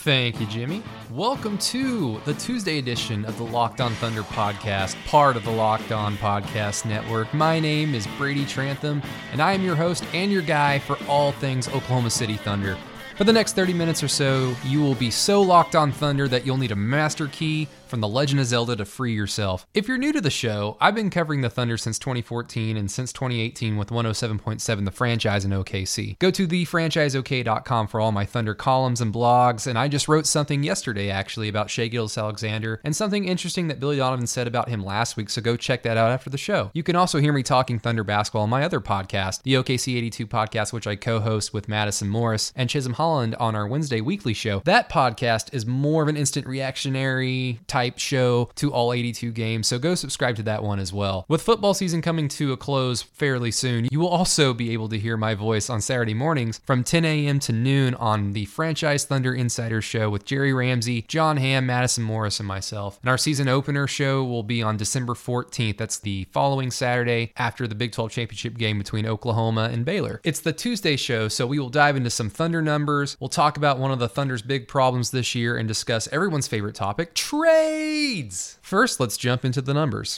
Thank you, Jimmy. Welcome to the Tuesday edition of the Locked On Thunder podcast, part of the Locked On Podcast Network. My name is Brady Trantham, and I am your host and your guy for all things Oklahoma City Thunder. For the next 30 minutes or so, you will be so locked on Thunder that you'll need a master key from The Legend of Zelda to free yourself. If you're new to the show, I've been covering the Thunder since 2014 and since 2018 with 107.7 The Franchise in OKC. Go to thefranchiseok.com for all my Thunder columns and blogs, and I just wrote something yesterday actually about Shai Gilgeous-Alexander and something interesting that Billy Donovan said about him last week, so go check that out after the show. You can also hear me talking Thunder basketball on my other podcast, the OKC 82 podcast, which I co-host with Madison Morris and Chisholm Holland on our Wednesday weekly show. That podcast is more of an instant reactionary type show to all 82 games, so go subscribe to that one as well. With football season coming to a close fairly soon, you will also be able to hear my voice on Saturday mornings from 10 a.m. to noon on the Franchise Thunder Insider Show with Jerry Ramsey, John Hamm, Madison Morris, and myself. And our season opener show will be on December 14th. That's the following Saturday after the Big 12 championship game between Oklahoma and Baylor. It's the Tuesday show, so we will dive into some Thunder numbers. We'll talk about one of the Thunder's big problems this year and discuss everyone's favorite topic, trades. First, let's jump into the numbers.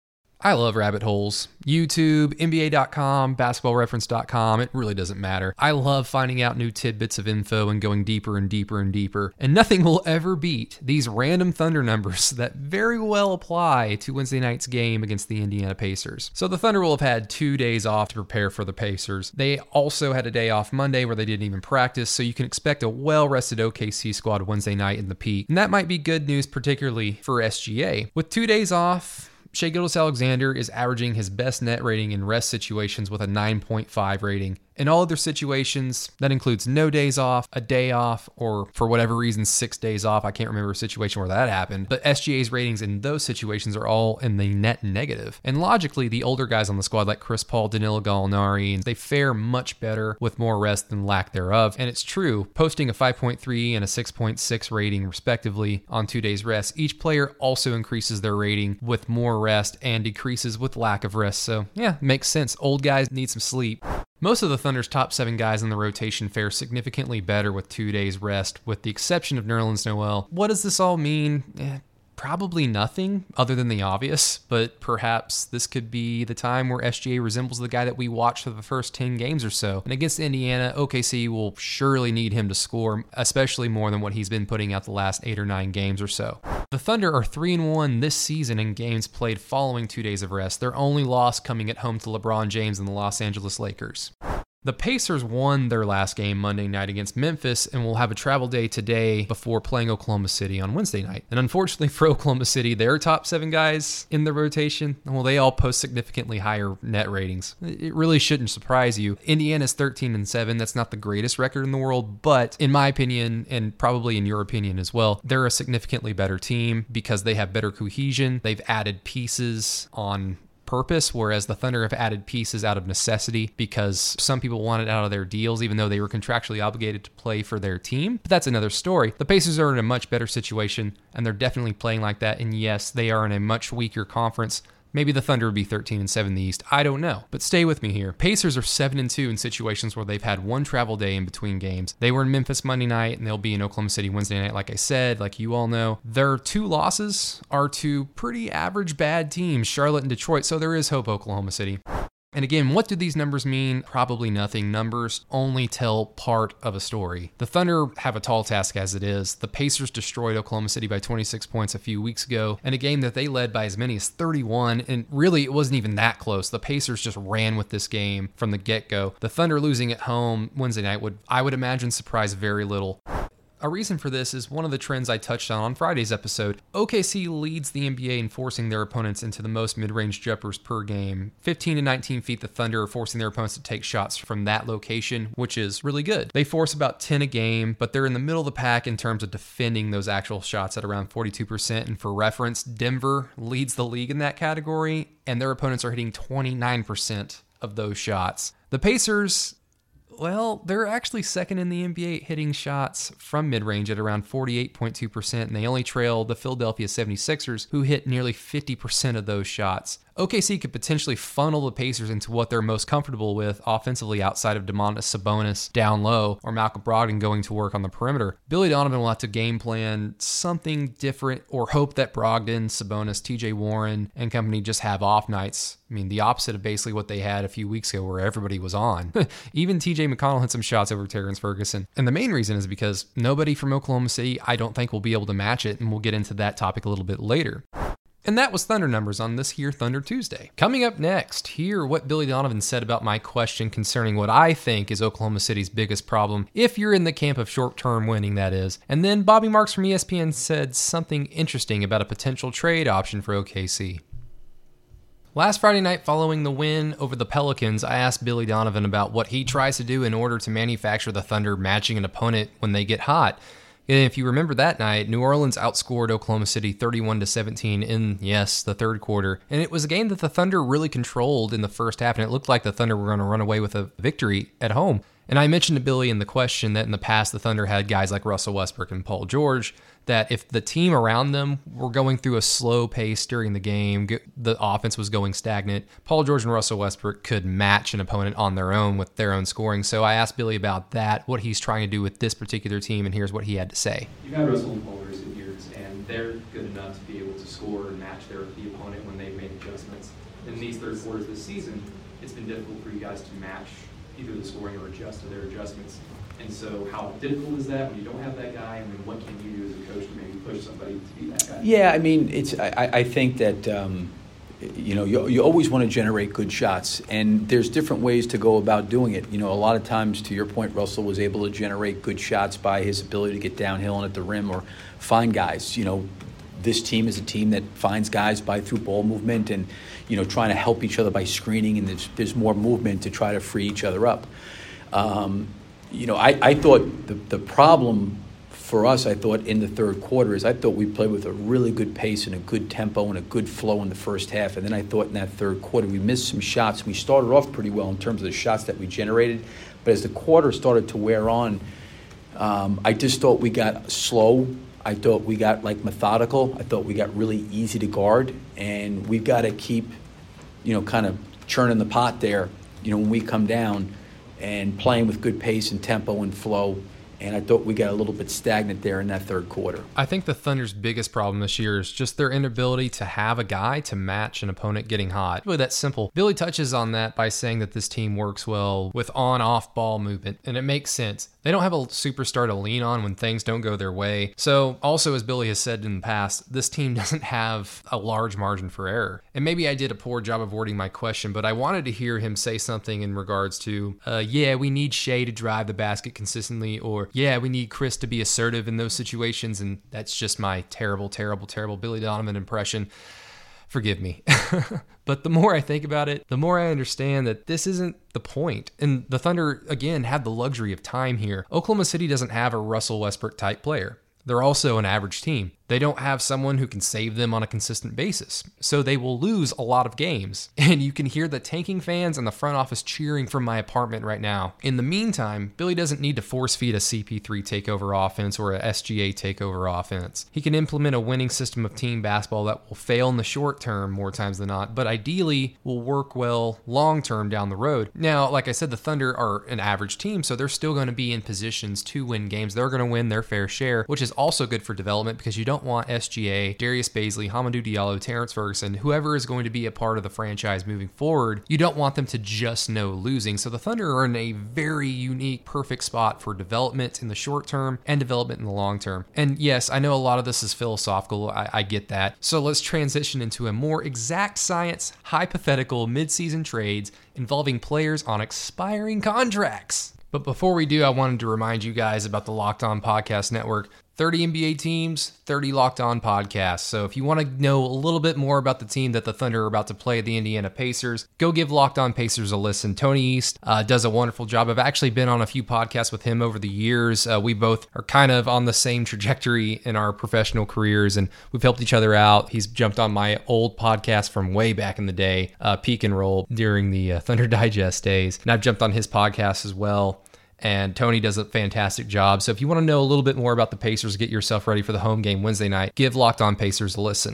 I love rabbit holes. YouTube, NBA.com, basketballreference.com, it really doesn't matter. I love finding out new tidbits of info and going deeper and deeper and deeper. And nothing will ever beat these random Thunder numbers that very well apply to Wednesday night's game against the Indiana Pacers. So the Thunder will have had 2 days off to prepare for the Pacers. They also had a day off Monday where they didn't even practice, so you can expect a well-rested OKC squad Wednesday night in the Pete. And that might be good news, particularly for SGA. With 2 days off, Shai Gilgeous-Alexander is averaging his best net rating in rest situations with a 9.5 rating. In all other situations, that includes no days off, a day off, or for whatever reason, 6 days off. I can't remember a situation where that happened. But SGA's ratings in those situations are all in the net negative. And logically, the older guys on the squad like Chris Paul, Danilo Gallinari, they fare much better with more rest than lack thereof. And it's true, posting a 5.3 and a 6.6 rating respectively on 2 days rest, each player also increases their rating with more rest and decreases with lack of rest. So yeah, makes sense. Old guys need some sleep. Most of the Thunder's top 7 guys in the rotation fare significantly better with 2 days rest, with the exception of Nerlens Noel. What does this all mean? Probably nothing other than the obvious, but perhaps this could be the time where SGA resembles the guy that we watched for the first 10 games or so. And against Indiana, OKC will surely need him to score, especially more than what he's been putting out the last 8 or 9 games or so. The Thunder are 3-1 this season in games played following 2 days of rest, their only loss coming at home to LeBron James and the Los Angeles Lakers. The Pacers won their last game Monday night against Memphis and will have a travel day today before playing Oklahoma City on Wednesday night. And unfortunately for Oklahoma City, their top 7 guys in the rotation, well, they all post significantly higher net ratings. It really shouldn't surprise you. Indiana's 13-7. That's not the greatest record in the world, but in my opinion, and probably in your opinion as well, they're a significantly better team because they have better cohesion. They've added pieces on purpose, whereas the Thunder have added pieces out of necessity because some people wanted out of their deals even though they were contractually obligated to play for their team. But that's another story. The Pacers are in a much better situation and they're definitely playing like that. And yes, they are in a much weaker conference. Maybe the Thunder would be 13-7 in the East. I don't know. But stay with me here. Pacers are 7-2 in situations where they've had one travel day in between games. They were in Memphis Monday night, and they'll be in Oklahoma City Wednesday night, like I said, like you all know. Their 2 losses are to pretty average bad teams, Charlotte and Detroit, so there is hope, Oklahoma City. And again, what do these numbers mean? Probably nothing. Numbers only tell part of a story. The Thunder have a tall task as it is. The Pacers destroyed Oklahoma City by 26 points a few weeks ago in a game that they led by as many as 31, and really it wasn't even that close. The Pacers just ran with this game from the get-go. The Thunder losing at home Wednesday night I would imagine surprise very little. A reason for this is one of the trends I touched on Friday's episode. OKC leads the NBA in forcing their opponents into the most mid-range jumpers per game. 15 to 19 feet, the Thunder are forcing their opponents to take shots from that location, which is really good. They force about 10 a game, but they're in the middle of the pack in terms of defending those actual shots at around 42%. And for reference, Denver leads the league in that category, and their opponents are hitting 29% of those shots. The Pacers, well, they're actually second in the NBA at hitting shots from mid-range at around 48.2%, and they only trail the Philadelphia 76ers, who hit nearly 50% of those shots. OKC could potentially funnel the Pacers into what they're most comfortable with offensively outside of Domantas Sabonis down low or Malcolm Brogdon going to work on the perimeter. Billy Donovan will have to game plan something different or hope that Brogdon, Sabonis, TJ Warren, and company just have off nights. I mean, the opposite of basically what they had a few weeks ago where everybody was on. Even TJ McConnell had some shots over Terrence Ferguson. And the main reason is because nobody from Oklahoma City, I don't think, will be able to match it, and we'll get into that topic a little bit later. And that was Thunder Numbers on this here Thunder Tuesday. Coming up next, hear what Billy Donovan said about my question concerning what I think is Oklahoma City's biggest problem, if you're in the camp of short-term winning, that is. And then Bobby Marks from ESPN said something interesting about a potential trade option for OKC. Last Friday night following the win over the Pelicans, I asked Billy Donovan about what he tries to do in order to manufacture the Thunder matching an opponent when they get hot. And if you remember that night, New Orleans outscored Oklahoma City 31-17 in, yes, the third quarter. And it was a game that the Thunder really controlled in the first half, and it looked like the Thunder were going to run away with a victory at home. And I mentioned to Billy in the question that in the past the Thunder had guys like Russell Westbrook and Paul George, that if the team around them were going through a slow pace during the game, the offense was going stagnant, Paul George and Russell Westbrook could match an opponent on their own with their own scoring. So I asked Billy about that, what he's trying to do with this particular team, and here's what he had to say. You've had Russell and Paul in recent years, and they're good enough to be able to score and match the opponent when they've made adjustments. In these third quarters this season, it's been difficult for you guys to match either the scoring or adjust to their adjustments. And so how difficult is that when you don't have that guy? And then what can you do as a coach to maybe push somebody to be that guy? Yeah, I mean, I think that, you always want to generate good shots. And there's different ways to go about doing it. You know, a lot of times, to your point, Russell was able to generate good shots by his ability to get downhill and at the rim or find guys. You know, this team is a team that finds guys through ball movement and, trying to help each other by screening, and there's more movement to try to free each other up. I thought the problem for us, in the third quarter is I thought we played with a really good pace and a good tempo and a good flow in the first half. And then I thought in that third quarter we missed some shots. We started off pretty well in terms of the shots that we generated. But as the quarter started to wear on, I just thought we got slow. I thought we got methodical. I thought we got really easy to guard. And we've got to keep, kind of churning the pot there, when we come down and playing with good pace and tempo and flow. And I thought we got a little bit stagnant there in that third quarter. I think the Thunder's biggest problem this year is just their inability to have a guy to match an opponent getting hot. Really that simple. Billy touches on that by saying that this team works well with on-off ball movement, and it makes sense. They don't have a superstar to lean on when things don't go their way. So also, as Billy has said in the past, this team doesn't have a large margin for error. And maybe I did a poor job of wording my question, but I wanted to hear him say something in regards to, we need Shea to drive the basket consistently, or we need Chris to be assertive in those situations. And that's just my terrible, terrible, terrible Billy Donovan impression. Forgive me. But the more I think about it, the more I understand that this isn't the point. And the Thunder, again, have the luxury of time here. Oklahoma City doesn't have a Russell Westbrook type player. They're also an average team. They don't have someone who can save them on a consistent basis. So they will lose a lot of games. And you can hear the tanking fans and the front office cheering from my apartment right now. In the meantime, Billy doesn't need to force feed a CP3 takeover offense or a SGA takeover offense. He can implement a winning system of team basketball that will fail in the short term more times than not, but ideally will work well long term down the road. Now, like I said, the Thunder are an average team, so they're still going to be in positions to win games. They're going to win their fair share, which is also good for development because you don't want SGA, Darius Baisley, Hamidou Diallo, Terrence Ferguson, whoever is going to be a part of the franchise moving forward, you don't want them to just know losing. So the Thunder are in a very unique, perfect spot for development in the short term and development in the long term. And yes, I know a lot of this is philosophical. I get that. So let's transition into a more exact science, hypothetical mid-season trades involving players on expiring contracts. But before we do, I wanted to remind you guys about the Locked On Podcast Network. 30 NBA teams, 30 Locked On podcasts. So if you want to know a little bit more about the team that the Thunder are about to play, the Indiana Pacers, go give Locked On Pacers a listen. Tony East does a wonderful job. I've actually been on a few podcasts with him over the years. We both are kind of on the same trajectory in our professional careers, and we've helped each other out. He's jumped on my old podcast from way back in the day, Peak and Roll, during the Thunder Digest days, and I've jumped on his podcast as well. And Tony does a fantastic job. So if you want to know a little bit more about the Pacers, get yourself ready for the home game Wednesday night, give Locked On Pacers a listen.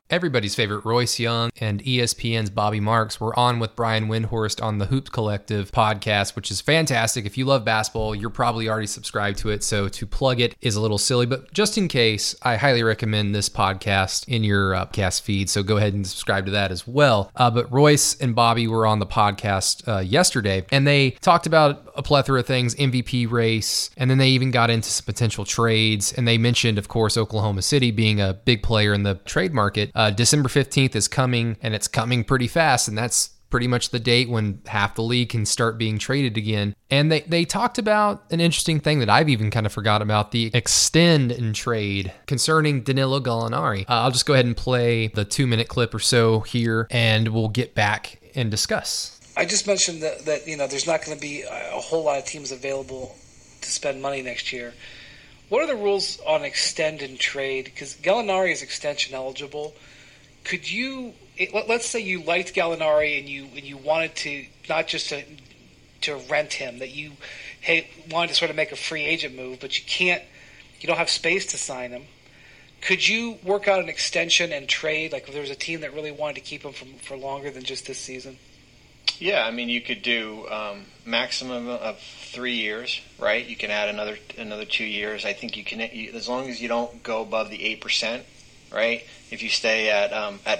Everybody's favorite Royce Young and ESPN's Bobby Marks were on with Brian Windhorst on the Hoops Collective podcast, which is fantastic. If you love basketball, you're probably already subscribed to it, so to plug it is a little silly, but just in case, I highly recommend this podcast in your podcast feed, so go ahead and subscribe to that as well. But Royce and Bobby were on the podcast yesterday, and they talked about a plethora of things, MVP race, and then they even got into some potential trades, and they mentioned, of course, Oklahoma City being a big player in the trade market. December 15th is coming, and it's coming pretty fast, and that's pretty much the date when half the league can start being traded again. And they talked about an interesting thing that I've even kind of forgot about, the extend and trade concerning Danilo Gallinari. I'll just go ahead and play the 2-minute clip or so here, and we'll get back and discuss. I just mentioned that there's not going to be a whole lot of teams available to spend money next year. What are the rules on extend and trade? Because Gallinari is extension eligible. Could you, let's say you liked Gallinari and you wanted to not just to rent him, that you wanted to sort of make a free agent move, but you don't have space to sign him. Could you work out an extension and trade? Like if there was a team that really wanted to keep him for longer than just this season? Yeah, I mean, you could do maximum of 3 years, right? You can add another 2 years. I think you can, as long as you don't go above the 8%, right? If you stay at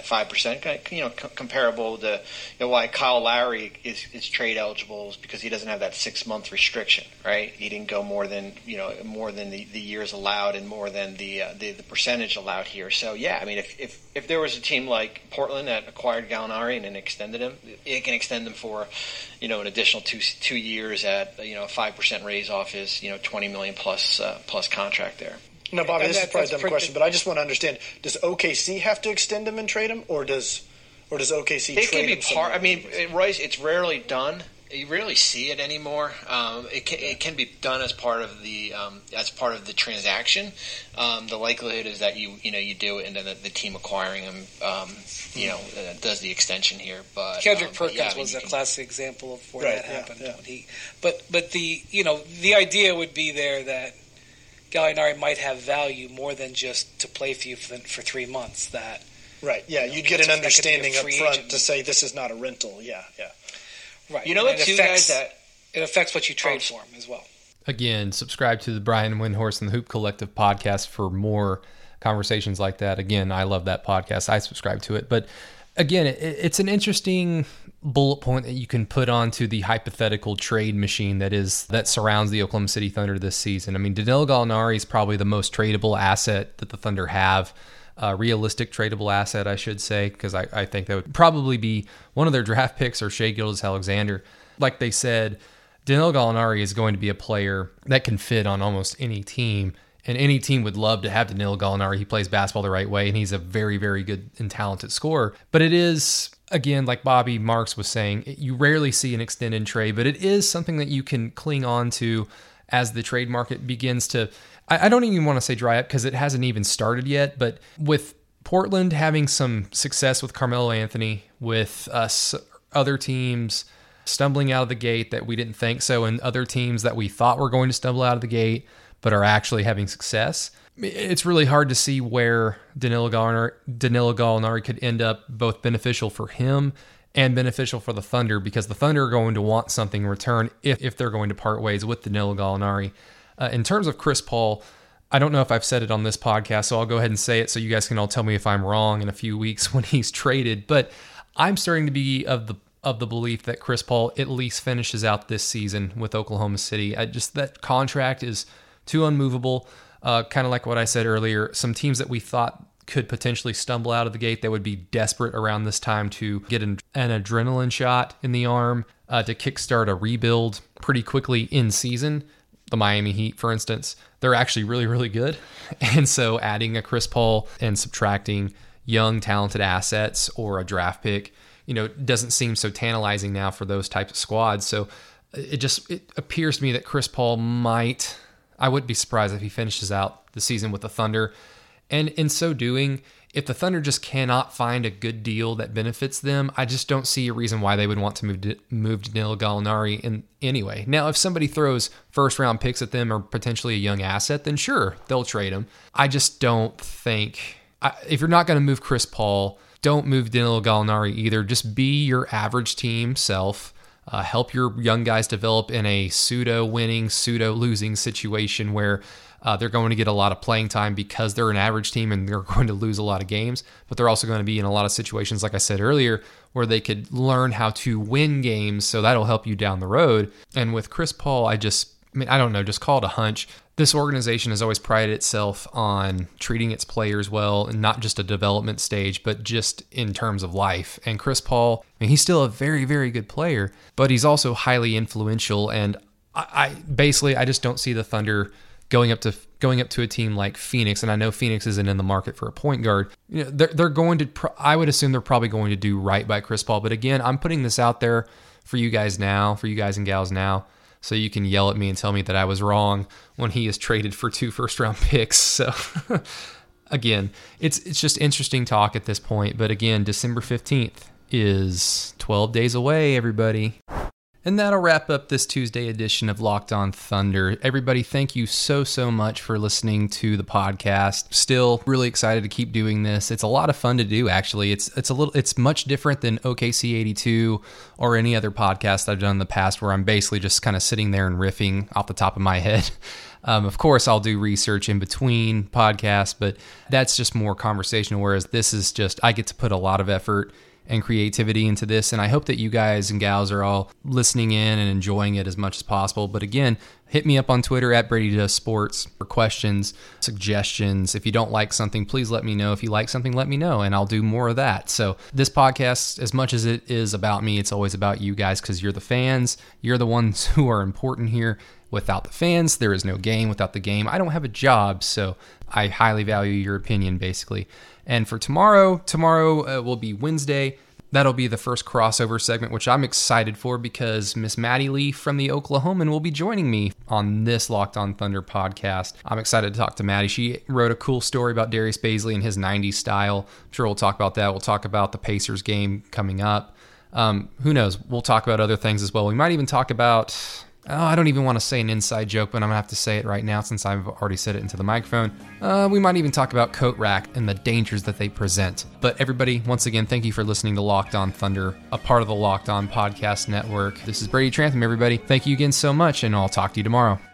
5%, comparable to why Kyle Lowry is trade eligible is because he doesn't have that 6-month restriction, right? He didn't go more than the years allowed and more than the percentage allowed here. So yeah, I mean, if there was a team like Portland that acquired Gallinari and then extended him, it can extend him for an additional 2 years at a 5% raise off his $20 million plus contract there. No, Bobby, this is probably a dumb question, but I just want to understand: does OKC have to extend him and trade him, or does OKC trade him? It can be part. I mean, Royce, it's rarely done. You rarely see it anymore. It can be done as part of the transaction. The likelihood is that you do it, and then the team acquiring him does the extension here. But Kendrick Perkins was a classic example of where that happened. Yeah. But the idea would be there that Gallinari might have value more than just to play for you for 3 months. Right. Yeah, you'd get an understanding up front to say this is not a rental. Yeah. Right. It affects what you trade for him as well. Again, subscribe to the Brian Windhorst and the Hoop Collective podcast for more conversations like that. Again, I love that podcast. I subscribe to it. But again, it's an interesting bullet point that you can put onto the hypothetical trade machine that surrounds the Oklahoma City Thunder this season. I mean, Danilo Gallinari is probably the most tradable asset that the Thunder have. Realistic tradable asset, I should say, because I think that would probably be one of their draft picks or Shai Gilgeous-Alexander. Like they said, Danilo Gallinari is going to be a player that can fit on almost any team, and any team would love to have Danilo Gallinari. He plays basketball the right way, and he's a very, very good and talented scorer. But it is, again, like Bobby Marks was saying, you rarely see an extended trade, but it is something that you can cling on to as the trade market begins to, I don't even want to say dry up because it hasn't even started yet, but with Portland having some success with Carmelo Anthony, with other teams stumbling out of the gate that we didn't think so, and other teams that we thought were going to stumble out of the gate but are actually having success, it's really hard to see where Danilo Gallinari could end up both beneficial for him and beneficial for the Thunder, because the Thunder are going to want something in return if they're going to part ways with Danilo Gallinari. In terms of Chris Paul, I don't know if I've said it on this podcast, so I'll go ahead and say it so you guys can all tell me if I'm wrong in a few weeks when he's traded. But I'm starting to be of the belief that Chris Paul at least finishes out this season with Oklahoma City. That contract is too unmovable. Kind of like what I said earlier, some teams that we thought could potentially stumble out of the gate that would be desperate around this time to get an adrenaline shot in the arm to kickstart a rebuild pretty quickly in season. The Miami Heat, for instance, they're actually really, really good. And so adding a Chris Paul and subtracting young, talented assets or a draft pick, doesn't seem so tantalizing now for those types of squads. So it appears to me that Chris Paul I wouldn't be surprised if he finishes out the season with the Thunder. And in so doing, if the Thunder just cannot find a good deal that benefits them, I just don't see a reason why they would want to move Danilo Gallinari in anyway. Now, if somebody throws first-round picks at them or potentially a young asset, then sure, they'll trade him. I just don't think if you're not going to move Chris Paul, don't move Danilo Gallinari either. Just be your average team self. Help your young guys develop in a pseudo-winning, pseudo-losing situation where they're going to get a lot of playing time because they're an average team and they're going to lose a lot of games. But they're also going to be in a lot of situations, like I said earlier, where they could learn how to win games. So that'll help you down the road. And with Chris Paul, I don't know, just call it a hunch. This organization has always prided itself on treating its players well, and not just a development stage, but just in terms of life. And Chris Paul, he's still a very, very good player, but he's also highly influential. And I just don't see the Thunder going up to a team like Phoenix. And I know Phoenix isn't in the market for a point guard. They're going to. I would assume they're probably going to do right by Chris Paul. But again, I'm putting this out there for you guys and gals now, so you can yell at me and tell me that I was wrong when he is traded for 2 first-round picks. So, again, it's just interesting talk at this point. But again, December 15th is 12 days away, everybody. And that'll wrap up this Tuesday edition of Locked On Thunder. Everybody, thank you so much for listening to the podcast. Still really excited to keep doing this. It's a lot of fun to do, actually. It's much different than OKC 82 or any other podcast I've done in the past, where I'm basically just kind of sitting there and riffing off the top of my head. Of course, I'll do research in between podcasts, but that's just more conversational, whereas this is just, I get to put a lot of effort and creativity into this, and I hope that you guys and gals are all listening in and enjoying it as much as possible. But again, hit me up on Twitter at Brady Does Sports for questions, suggestions. If you don't like something, please let me know. If you like something, let me know, and I'll do more of that. So this podcast, as much as it is about me, it's always about you guys, because you're the fans. You're the ones who are important here. Without the fans, there is no game. Without the game, I don't have a job. So I highly value your opinion, basically. And for tomorrow will be Wednesday. That'll be the first crossover segment, which I'm excited for, because Miss Maddie Lee from the Oklahoman will be joining me on this Locked On Thunder podcast. I'm excited to talk to Maddie. She wrote a cool story about Darius Bazley and his 90s style. I'm sure we'll talk about that. We'll talk about the Pacers game coming up. Who knows? We'll talk about other things as well. We might even talk about... I don't even want to say an inside joke, but I'm going to have to say it right now since I've already said it into the microphone. We might even talk about coat rack and the dangers that they present. But everybody, once again, thank you for listening to Locked On Thunder, a part of the Locked On Podcast Network. This is Brady Trantham, everybody. Thank you again so much, and I'll talk to you tomorrow.